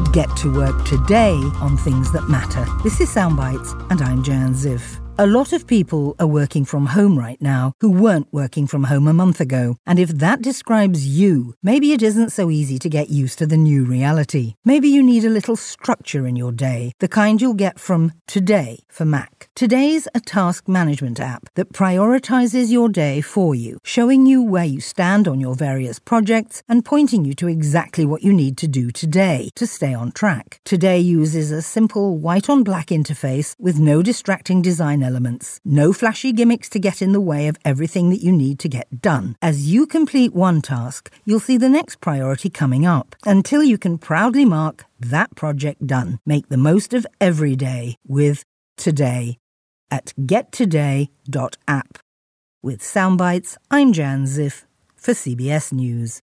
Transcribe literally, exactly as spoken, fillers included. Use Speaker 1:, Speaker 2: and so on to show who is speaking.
Speaker 1: get to work today on things that matter. This is Soundbites, and I'm Jan Ziff. A lot of people are working from home right now who weren't working from home a month ago. And if that describes you, maybe it isn't so easy to get used to the new reality. Maybe you need a little structure in your day, the kind you'll get from Today for Mac. Today's a task management app that prioritizes your day for you, showing you where you stand on your various projects and pointing you to exactly what you need to do today to stay on track. Today uses a simple white-on-black interface with no distracting design elements, no flashy gimmicks to get in the way of everything that you need to get done. As you complete one task, you'll see the next priority coming up, until you can proudly mark that project done. Make the most of every day with Today at get today dot app. With Soundbites, I'm Jan Ziff for C B S News.